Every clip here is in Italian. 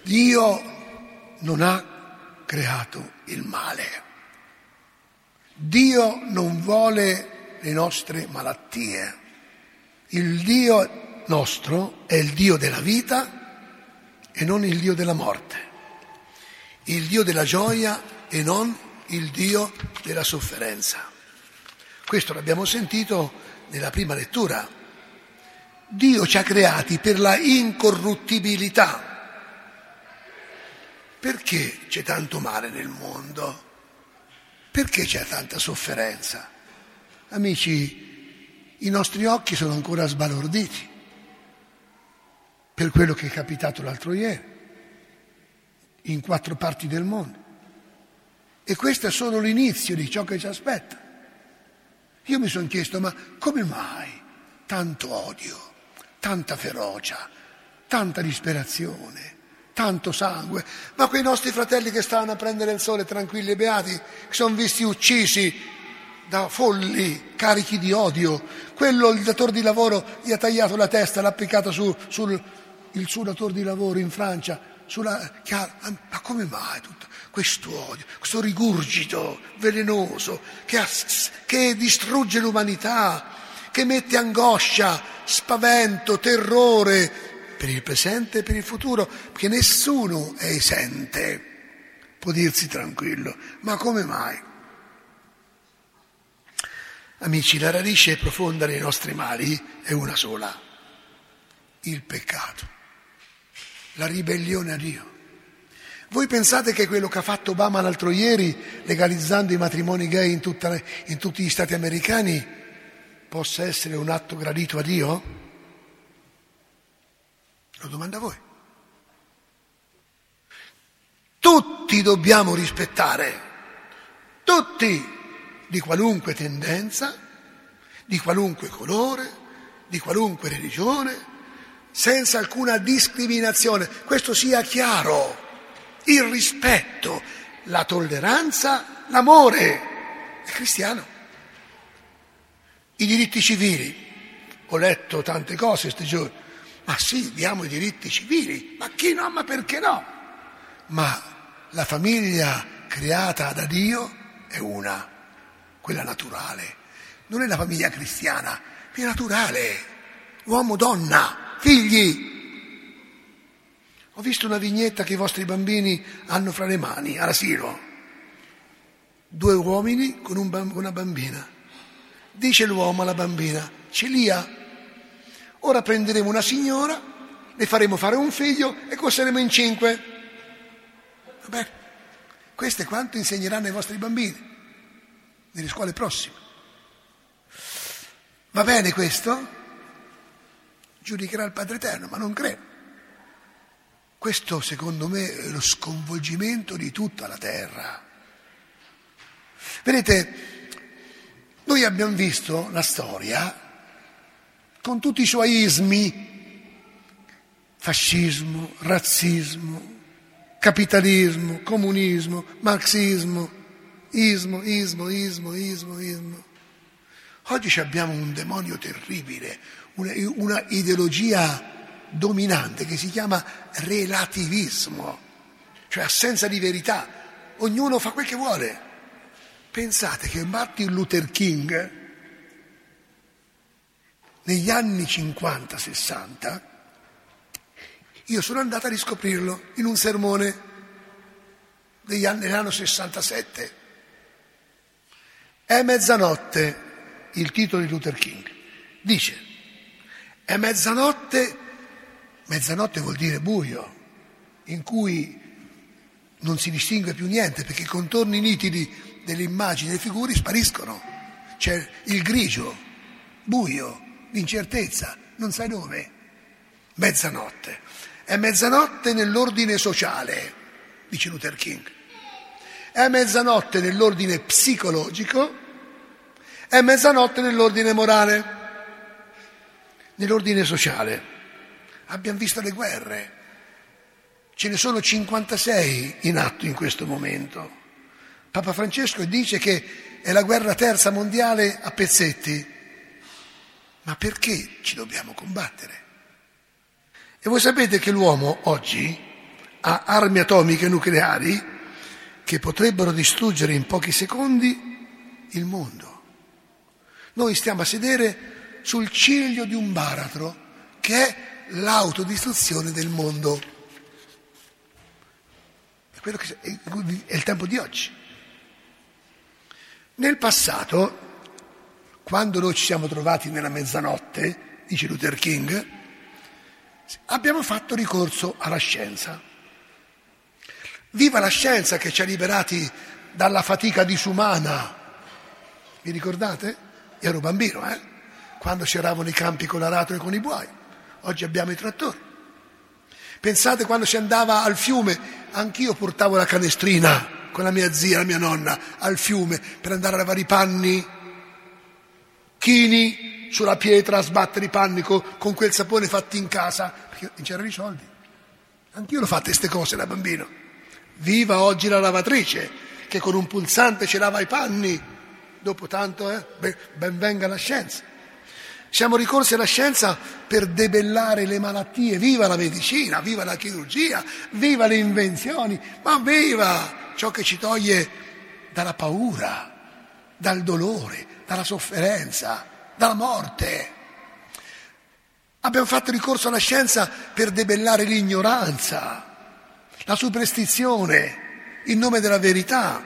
Dio non ha creato il male. Dio non vuole le nostre malattie. Il Dio nostro è il Dio della vita e non il Dio della morte. Il Dio della gioia e non il Dio della sofferenza. Questo l'abbiamo sentito nella prima lettura. Dio ci ha creati per la incorruttibilità. Perché c'è tanto male nel mondo? Perché c'è tanta sofferenza? Amici, i nostri occhi sono ancora sbalorditi per quello che è capitato l'altro ieri, in 4 parti del mondo. E questo è solo l'inizio di ciò che ci aspetta. Io mi sono chiesto, ma come mai tanto odio, tanta ferocia, tanta disperazione? Tanto sangue, ma quei nostri fratelli che stavano a prendere il sole tranquilli e beati, che sono visti uccisi da folli carichi di odio, quello il datore di lavoro gli ha tagliato la testa, l'ha applicato sul suo datore di lavoro in Francia, ma come mai tutto questo odio, questo rigurgito velenoso che distrugge l'umanità, che mette angoscia, spavento, terrore, per il presente e per il futuro, perché nessuno è esente, può dirsi tranquillo. Ma come mai? Amici, la radice profonda dei nostri mali è una sola: il peccato, la ribellione a Dio. Voi pensate che quello che ha fatto Obama l'altro ieri, legalizzando i matrimoni gay in tutti gli stati americani, possa essere un atto gradito a Dio? Lo domanda a voi. Tutti dobbiamo rispettare, tutti, di qualunque tendenza, di qualunque colore, di qualunque religione, senza alcuna discriminazione. Questo sia chiaro. Il rispetto, la tolleranza, l'amore. È cristiano. I diritti civili. Ho letto tante cose questi giorni. Ma sì, diamo i diritti civili, ma chi no, ma perché no? Ma la famiglia creata da Dio è una, quella naturale. Non è la famiglia cristiana, è naturale. Uomo, donna, figli. Ho visto una vignetta che i vostri bambini hanno fra le mani, all'asilo. 2 uomini con una bambina. Dice l'uomo alla bambina, Celia, ora prenderemo una signora, le faremo fare un figlio e costeremo in 5. Vabbè, questo è quanto insegneranno ai vostri bambini nelle scuole prossime. Va bene questo? Giudicherà il Padre Eterno, ma non credo. Questo secondo me è lo sconvolgimento di tutta la terra. Vedete, noi abbiamo visto la storia con tutti i suoi ismi: fascismo, razzismo, capitalismo, comunismo, marxismo, ismo. Oggi abbiamo un demonio terribile, una ideologia dominante che si chiama relativismo, cioè assenza di verità. Ognuno fa quel che vuole. Pensate che Martin Luther King negli anni 50-60, io sono andato a riscoprirlo in un sermone dell'anno 67. È mezzanotte, il titolo di Luther King. Dice, è mezzanotte vuol dire buio, in cui non si distingue più niente, perché i contorni nitidi delle immagini, delle figure spariscono. C'è il grigio, buio, l'incertezza, non sai dove. Mezzanotte. È mezzanotte nell'ordine sociale, dice Luther King. È mezzanotte nell'ordine psicologico, è mezzanotte nell'ordine morale. Nell'ordine sociale abbiamo visto le guerre, ce ne sono 56 in atto in questo momento. Papa Francesco dice che è la guerra terza mondiale a pezzetti. Ma perché ci dobbiamo combattere? E voi sapete che l'uomo oggi ha armi atomiche nucleari che potrebbero distruggere in pochi secondi il mondo. Noi stiamo a sedere sul ciglio di un baratro che è l'autodistruzione del mondo. È quello che è il tempo di oggi. Nel passato, quando noi ci siamo trovati nella mezzanotte, dice Luther King, abbiamo fatto ricorso alla scienza. Viva la scienza che ci ha liberati dalla fatica disumana. Vi ricordate? Io ero bambino, quando c'eravano i campi con l'aratro e con i buoi. Oggi abbiamo i trattori. Pensate quando si andava al fiume, anch'io portavo la canestrina con la mia zia, la mia nonna, al fiume per andare a lavare i panni, chini sulla pietra a sbattere i panni con quel sapone fatto in casa, perché non c'erano i soldi. Anch'io l'ho fatte queste cose da bambino. Viva oggi la lavatrice, che con un pulsante ci lava i panni. Dopo tanto, ben venga la scienza. Siamo ricorsi alla scienza per debellare le malattie. Viva la medicina, viva la chirurgia, viva le invenzioni, ma viva ciò che ci toglie dalla paura, dal dolore, dalla sofferenza, dalla morte. Abbiamo fatto ricorso alla scienza per debellare l'ignoranza, la superstizione, in nome della verità.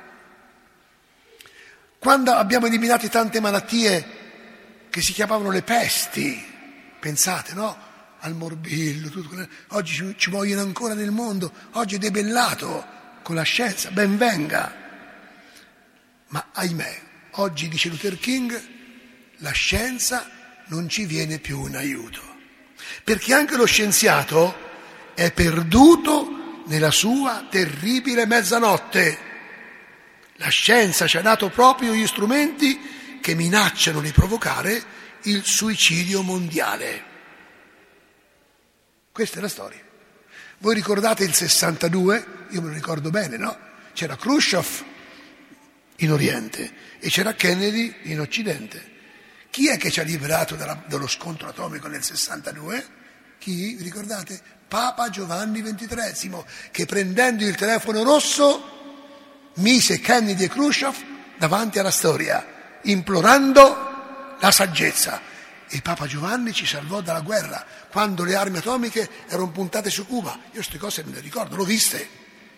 Quando abbiamo eliminato tante malattie che si chiamavano le pesti, pensate, no? Al morbillo, tutto. Oggi ci muoiono ancora nel mondo, oggi è debellato con la scienza, ben venga. Ma ahimè, oggi, dice Luther King, la scienza non ci viene più in aiuto, perché anche lo scienziato è perduto nella sua terribile mezzanotte. La scienza ci ha dato proprio gli strumenti che minacciano di provocare il suicidio mondiale. Questa è la storia. Voi ricordate il 62? Io me lo ricordo bene, no? C'era Khrushchev in Oriente e c'era Kennedy in Occidente. Chi è che ci ha liberato dallo scontro atomico nel 62? Chi? Vi ricordate? Papa Giovanni XXIII, che prendendo il telefono rosso mise Kennedy e Khrushchev davanti alla storia, implorando la saggezza. E Papa Giovanni ci salvò dalla guerra, quando le armi atomiche erano puntate su Cuba. Io queste cose me le ricordo, l'ho viste.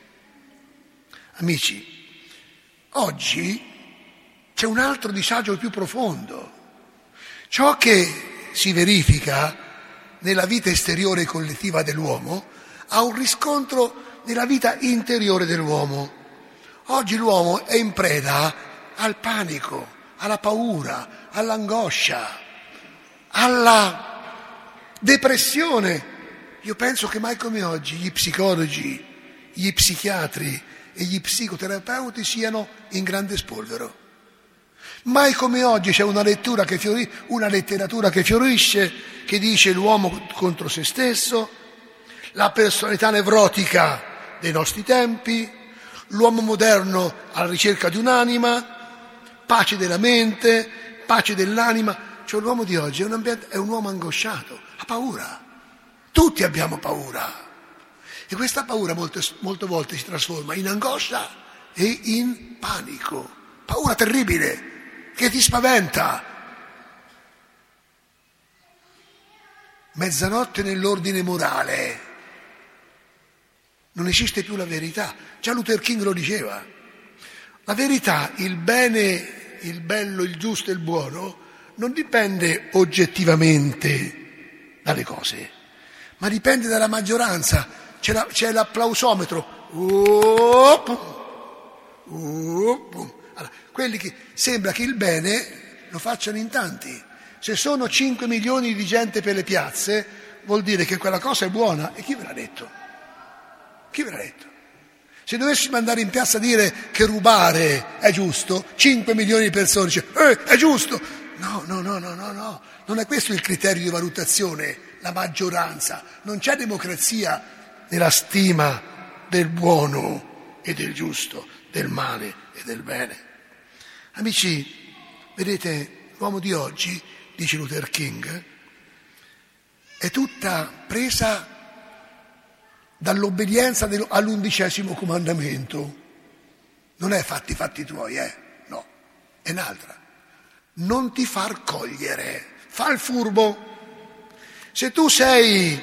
Amici, oggi c'è un altro disagio più profondo. Ciò che si verifica nella vita esteriore collettiva dell'uomo ha un riscontro nella vita interiore dell'uomo. Oggi l'uomo è in preda al panico, alla paura, all'angoscia, alla depressione. Io penso che mai come oggi gli psicologi, gli psichiatri e gli psicoterapeuti siano in grande spolvero. Mai come oggi c'è una letteratura che fiorisce, che dice l'uomo contro se stesso, la personalità nevrotica dei nostri tempi, l'uomo moderno alla ricerca di un'anima, pace della mente, pace dell'anima. Cioè l'uomo di oggi è un uomo angosciato, ha paura. Tutti abbiamo paura. E questa paura molte volte si trasforma in angoscia e in panico. Paura terribile, che ti spaventa. Mezzanotte nell'ordine morale. Non esiste più la verità. Già Luther King lo diceva. La verità, il bene, il bello, il giusto e il buono non dipende oggettivamente dalle cose, ma dipende dalla maggioranza. C'è l'applausometro. Allora, quelli che sembra che il bene lo facciano in tanti. Se sono 5 milioni di gente per le piazze, vuol dire che quella cosa è buona. E chi ve l'ha detto? Chi ve l'ha detto? Se dovessimo andare in piazza a dire che rubare è giusto, 5 milioni di persone dicono è giusto. No, non è questo il criterio di valutazione, la maggioranza. Non c'è democrazia nella stima del buono e del giusto, del male e del bene. Amici, vedete, l'uomo di oggi, dice Luther King, è tutta presa dall'obbedienza all'11° comandamento. Non è fatti tuoi, no, è un'altra. Non ti far cogliere, fa il furbo. Se tu sei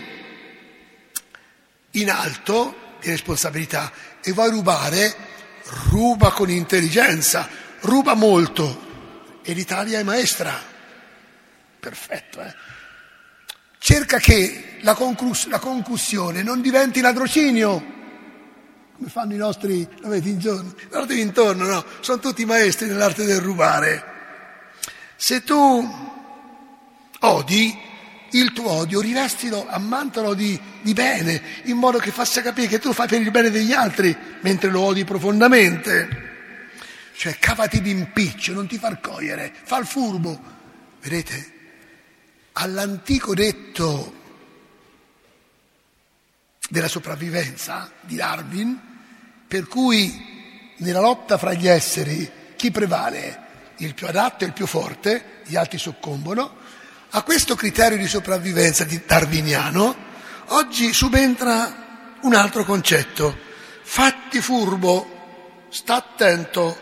in alto di responsabilità e vuoi rubare, ruba con intelligenza, ruba molto. E l'Italia è maestra. Perfetto, Cerca che la concussione non diventi ladrocinio, come fanno i nostri, lo vedi intorno, no? Sono tutti maestri nell'arte del rubare. Se tu odi, il tuo odio rivestilo, ammantalo di bene, in modo che faccia capire che tu fai per il bene degli altri, mentre lo odi profondamente. Cioè, cavati d'impiccio, non ti far cogliere, fa il furbo. Vedete? All'antico detto della sopravvivenza di Darwin, per cui nella lotta fra gli esseri chi prevale? Il più adatto e il più forte, gli altri soccombono. A questo criterio di sopravvivenza darwiniano oggi subentra un altro concetto: fatti furbo, sta attento.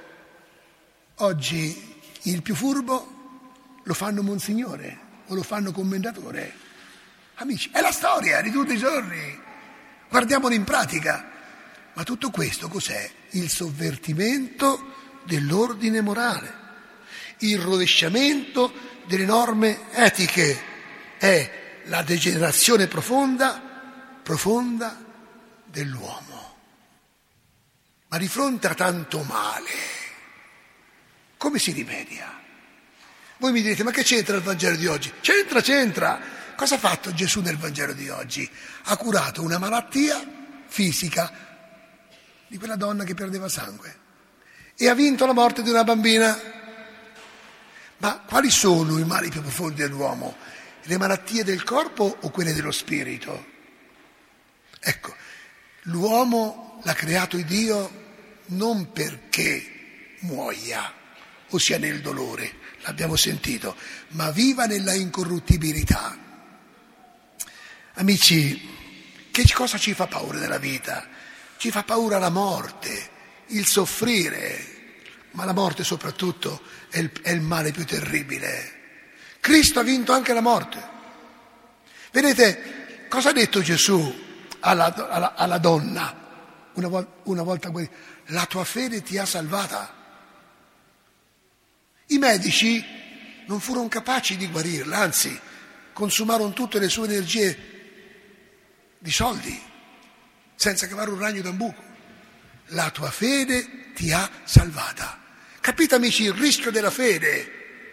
Oggi il più furbo lo fanno monsignore o lo fanno commendatore. Amici, è la storia di tutti i giorni, guardiamolo in pratica. Ma tutto questo cos'è? Il sovvertimento dell'ordine morale, il rovesciamento delle norme etiche, è la degenerazione profonda dell'uomo. Ma di fronte a tanto male, come si rimedia? Voi mi direte, ma che c'entra il Vangelo di oggi? C'entra! Cosa ha fatto Gesù nel Vangelo di oggi? Ha curato una malattia fisica di quella donna che perdeva sangue e ha vinto la morte di una bambina. Ma quali sono i mali più profondi dell'uomo? Le malattie del corpo o quelle dello spirito? Ecco, l'uomo l'ha creato Dio non perché muoia o sia nel dolore, l'abbiamo sentito, ma viva nella incorruttibilità. Amici, che cosa ci fa paura nella vita? Ci fa paura la morte, il soffrire, ma la morte soprattutto è il male più terribile. Cristo ha vinto anche la morte. Vedete, cosa ha detto Gesù alla donna una volta guarita? La tua fede ti ha salvata. I medici non furono capaci di guarirla, anzi, consumarono tutte le sue energie di soldi, senza cavare un ragno da un buco. La tua fede ti ha salvata. Capite, amici, il rischio della fede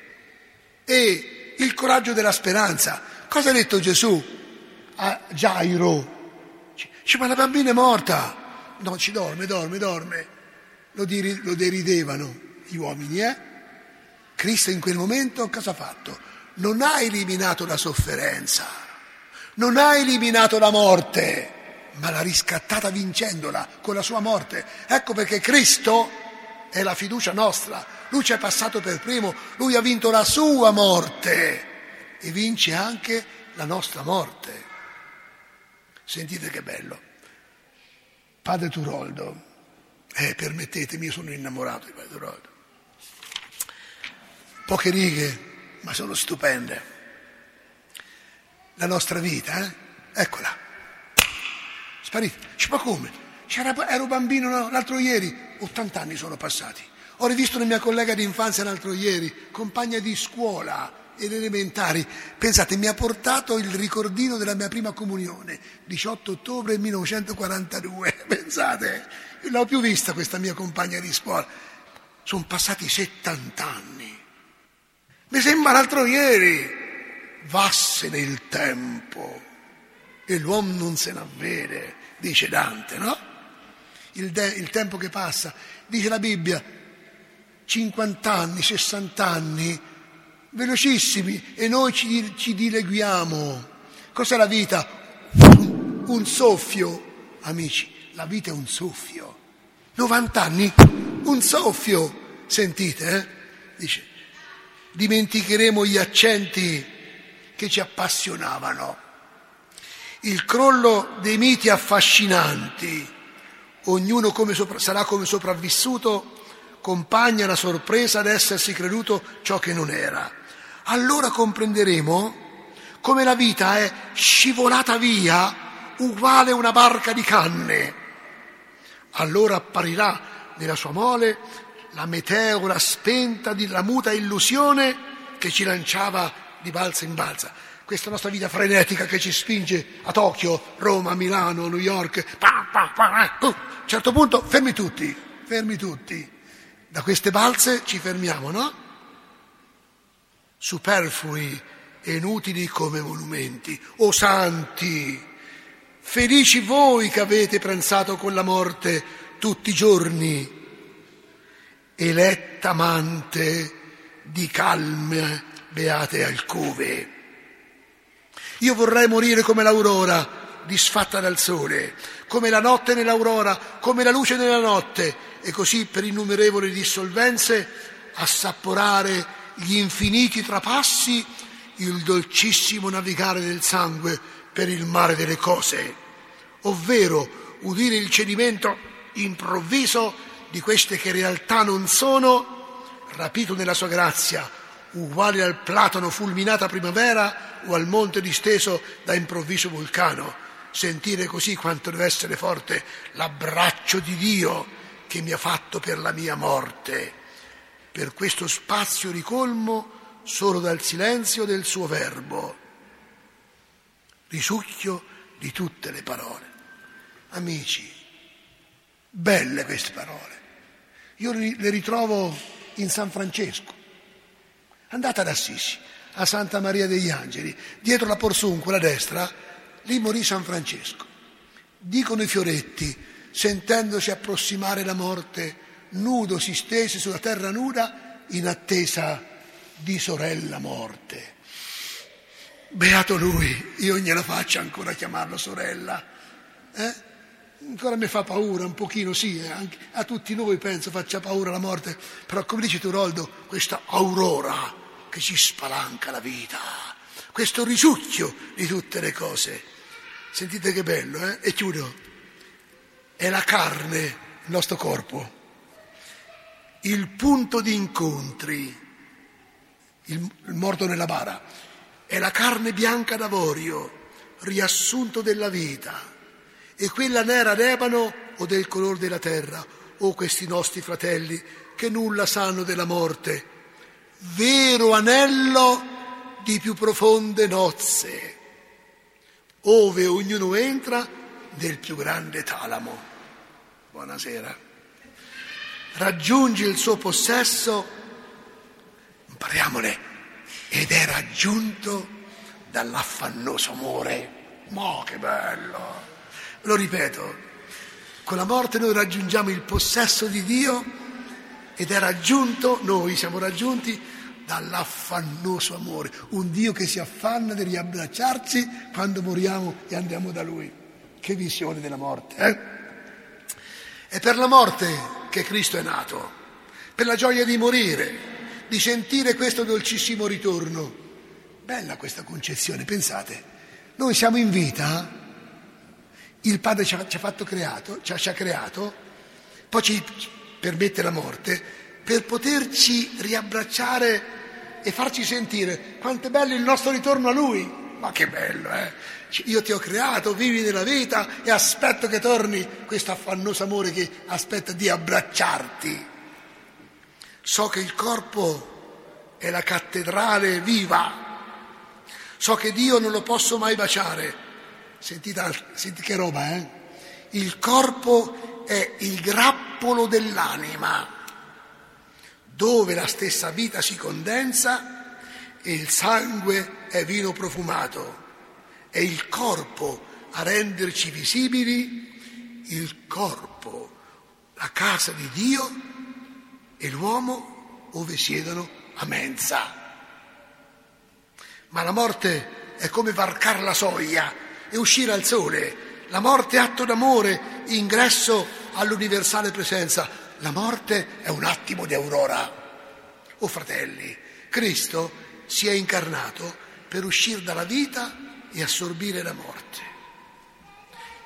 e il coraggio della speranza. Cosa ha detto Gesù a Gairo? Dice, ma la bambina è morta. No, ci dorme. Lo deridevano gli uomini, Cristo in quel momento cosa ha fatto? Non ha eliminato la sofferenza, non ha eliminato la morte, ma l'ha riscattata vincendola con la sua morte. Ecco perché Cristo è la fiducia nostra. Lui ci è passato per primo, lui ha vinto la sua morte e vince anche la nostra morte. Sentite che bello. Padre Turoldo, permettetemi, io sono innamorato di Padre Turoldo. Poche righe, ma sono stupende. La nostra vita, eccola, sparita. Ma come? Ero bambino l'altro ieri, 80 anni sono passati. Ho rivisto una mia collega di infanzia l'altro ieri, compagna di scuola ed elementari. Pensate, mi ha portato il ricordino della mia prima comunione, 18 ottobre 1942. Pensate, non l'ho più vista questa mia compagna di scuola. Sono passati 70 anni. Mi sembra l'altro ieri. Vassene il tempo e l'uomo non se n'avvede, dice Dante, no? Il tempo che passa, dice la Bibbia, 50 anni, 60 anni, velocissimi, e noi ci dileguiamo. Cos'è la vita? Un soffio, amici, la vita è un soffio. 90 anni, un soffio, sentite, Dice, dimenticheremo gli accenti che ci appassionavano, il crollo dei miti affascinanti, ognuno sarà come sopravvissuto, compagna la sorpresa d'essersi creduto ciò che non era. Allora comprenderemo come la vita è scivolata via uguale una barca di canne. Allora apparirà nella sua mole la meteora spenta della muta illusione che ci lanciava di balza in balza. Questa nostra vita frenetica che ci spinge a Tokyo, Roma, Milano, New York. A un certo punto fermi tutti. Da queste balze ci fermiamo, no? Superflui e inutili come monumenti. O santi, felici voi che avete pranzato con la morte tutti i giorni, eletta amante di calme beate alcove. Io vorrei morire come l'aurora disfatta dal sole, come la notte nell'aurora, come la luce nella notte, e così per innumerevoli dissolvenze assaporare gli infiniti trapassi, il dolcissimo navigare del sangue per il mare delle cose, ovvero udire il cedimento improvviso di queste che in realtà non sono, rapito nella sua grazia, uguali al platano fulminata primavera o al monte disteso da improvviso vulcano, sentire così quanto deve essere forte l'abbraccio di Dio che mi ha fatto per la mia morte, per questo spazio ricolmo solo dal silenzio del suo verbo, risucchio di tutte le parole. Amici, belle queste parole, io le ritrovo in San Francesco. Andate ad Assisi, a Santa Maria degli Angeli, dietro la Porsuncola a destra, lì morì San Francesco. Dicono i fioretti, sentendosi approssimare la morte, nudo si stese sulla terra nuda in attesa di sorella morte. Beato lui, io gliela faccio ancora chiamarlo sorella. Ancora mi fa paura un pochino, sì, anche a tutti noi penso faccia paura la morte, però come dici tu Roldo, questa aurora che ci spalanca la vita, questo risucchio di tutte le cose. Sentite che bello, E chiudo. È la carne, il nostro corpo, il punto di incontri, il morto nella bara, è la carne bianca d'avorio, riassunto della vita, e quella nera d'ebano o del color della terra, o questi nostri fratelli che nulla sanno della morte, vero anello di più profonde nozze, ove ognuno entra nel più grande talamo. Buonasera. Raggiunge il suo possesso, impariamole, ed è raggiunto dall'affannoso amore. Che bello! Lo ripeto, con la morte noi raggiungiamo il possesso di Dio ed è raggiunto, noi siamo raggiunti dall'affannoso amore, un Dio che si affanna di riabbracciarci quando moriamo e andiamo da Lui. Che visione della morte, È per la morte che Cristo è nato, per la gioia di morire, di sentire questo dolcissimo ritorno. Bella questa concezione, pensate, noi siamo in vita, il Padre ci ha fatto ci ha creato, poi ci permette la morte per poterci riabbracciare e farci sentire quanto è bello il nostro ritorno a Lui. Ma che bello, Io ti ho creato, vivi nella vita e aspetto che torni, questo affannoso amore che aspetta di abbracciarti. So che il corpo è la cattedrale viva, so che Dio non lo posso mai baciare. Senti che roba, Il corpo è il grappolo dell'anima, dove la stessa vita si condensa e il sangue è vino profumato. È il corpo a renderci visibili, il corpo, la casa di Dio e l'uomo ove siedono a mensa. Ma la morte è come varcare la soglia e uscire al sole. La morte è atto d'amore, ingresso all'universale presenza. La morte è un attimo di aurora. Oh fratelli, Cristo si è incarnato per uscire dalla vita e assorbire la morte.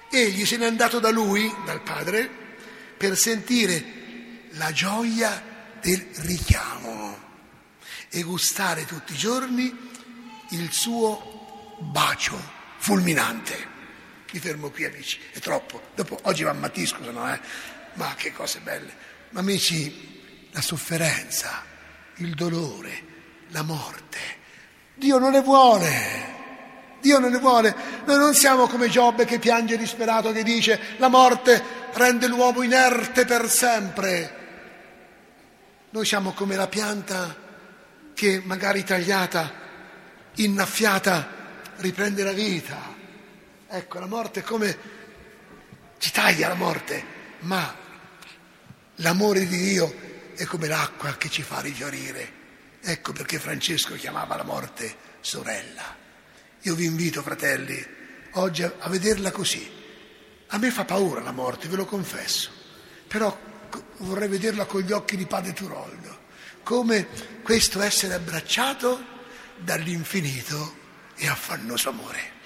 Egli se n'è andato da lui, dal padre, per sentire la gioia del richiamo e gustare tutti i giorni il suo bacio fulminante. Mi fermo qui, amici, è troppo. Dopo oggi va a Mattisco, se no, ma che cose belle. Ma amici, la sofferenza, il dolore, la morte, Dio non le vuole. Dio non le vuole. Noi non siamo come Giobbe che piange disperato, che dice la morte rende l'uomo inerte per sempre. Noi siamo come la pianta che magari tagliata, innaffiata, riprende la vita. Ecco, la morte è come ci taglia la morte, ma l'amore di Dio è come l'acqua che ci fa rifiorire. Ecco perché Francesco chiamava la morte sorella. Io vi invito, fratelli, oggi a vederla così. A me fa paura la morte, ve lo confesso, però vorrei vederla con gli occhi di Padre Turoldo, come questo essere abbracciato dall'infinito e affannoso amore.